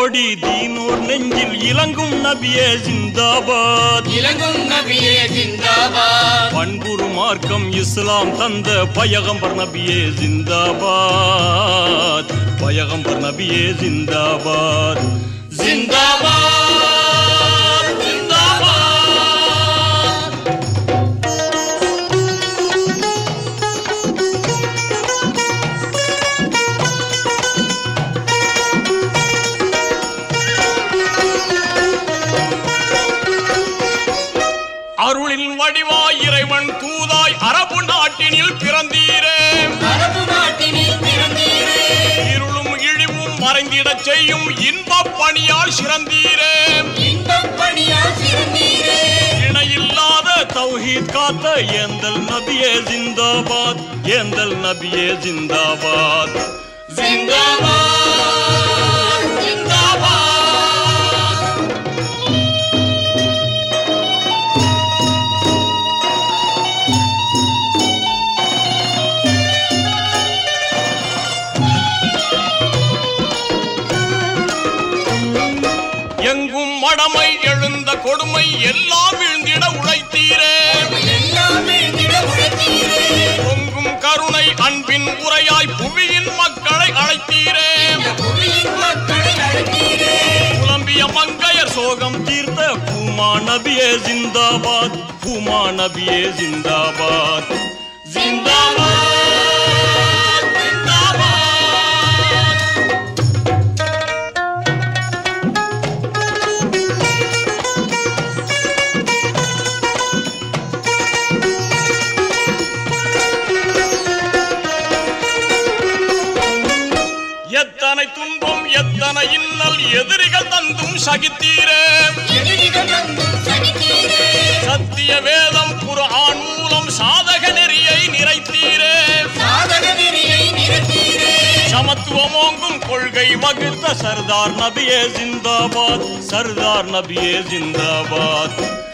கோடி தீனூர் நெஞ்சில் இலங்கும் நபியே ஜிந்தாபாத், இலங்கும் நபியே ஜிந்தாபாத். பண்புரு மார்க்கம் இஸ்லாம் தந்த பயகம்பர் நபியே ஜிந்தாபாத், பயகம்பர் நபியே ஜிந்தாபாத், ஜிந்தாபாத் ஜிந்தாபாத். அருளின் வடிவாய் இறைவன் தூதாய் அரபு நாட்டினில் பிறந்தீரே, அரபு நாட்டினில் பிறந்தீரே. இருளும் இழிவும் மறைந்திடச் செய்யும் இன்பப் பணியால் சிறந்தீரே, இன்பப் பணியால் சிறந்தீரே. இணையில்லாத தௌஹீத் காத்த ஏந்தல் நபியே ஜிந்தாபாத், ஏந்தல் நபியே ஜிந்தாபாத், ஜிந்தாபாத் ஜிந்தாபாத். எங்கும் மடமை எழுந்த கொடுமை எல்லாம் வீழ்ந்திட உழைத்தீரே, எல்லாம் வீழ்ந்திட உழைத்தீரே. பொங்கும் கருணை அன்பின் உரையாய் புவியின் மக்களை அழைத்தீரே, புவியின் மக்களை அழைத்தீரே. புலம்பிய மங்கையர் சோகம் தீர்த்த பூமா நபியே ஜிந்தாபாத், பூமா நபியே ஜிந்தாபாத், ஜிந்தாபாத் ஜிந்தாபாத். எத்தனை துன்பம் எத்தனை இன்னல் எதிரிகள் தந்தும் சகித்தீரே, எதிரிகள் தந்தும் சகித்தீரே. சத்திய வேதம் குர்ஆன் மூலம் சாதக நெறியை நிறைத்தீரே, சாதக நெறியை நிறுத்தீரே. சமத்துவமோங்கும் கொள்கை வகுத்த சர்தார் நபியே ஜிந்தாபாத், சர்தார் நபியே ஜிந்தாபாத்,